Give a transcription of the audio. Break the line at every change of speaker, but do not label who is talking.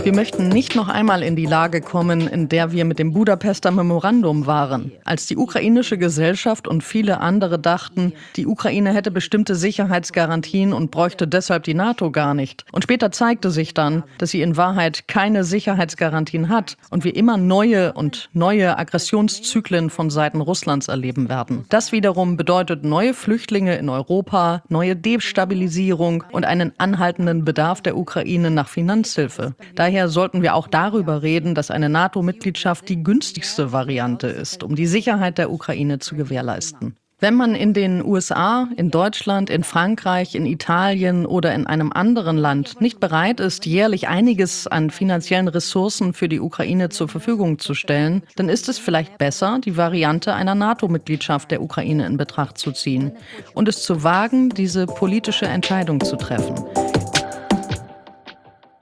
Wir möchten nicht noch einmal in die Lage kommen, in der wir mit dem Budapester Memorandum waren, als die ukrainische Gesellschaft und viele andere dachten, die Ukraine hätte bestimmte Sicherheitsgarantien und bräuchte deshalb die NATO gar nicht. Und später zeigte sich dann, dass sie in Wahrheit keine Sicherheitsgarantien hat und wir immer neue und neue Aggressionszyklen von Seiten Russlands erleben werden. Das wiederum bedeutet neue Flüchtlinge in Europa, neue Destabilisierung und einen anhaltenden Bedarf der Ukraine nach Finanzhilfe. Daher sollten wir auch darüber reden, dass eine NATO-Mitgliedschaft die günstigste Variante ist, um die Sicherheit der Ukraine zu gewährleisten. Wenn man in den USA, in Deutschland, in Frankreich, in Italien oder in einem anderen Land nicht bereit ist, jährlich einiges an finanziellen Ressourcen für die Ukraine zur Verfügung zu stellen, dann ist es vielleicht besser, die Variante einer NATO-Mitgliedschaft der Ukraine in Betracht zu ziehen und es zu wagen, diese politische Entscheidung zu treffen.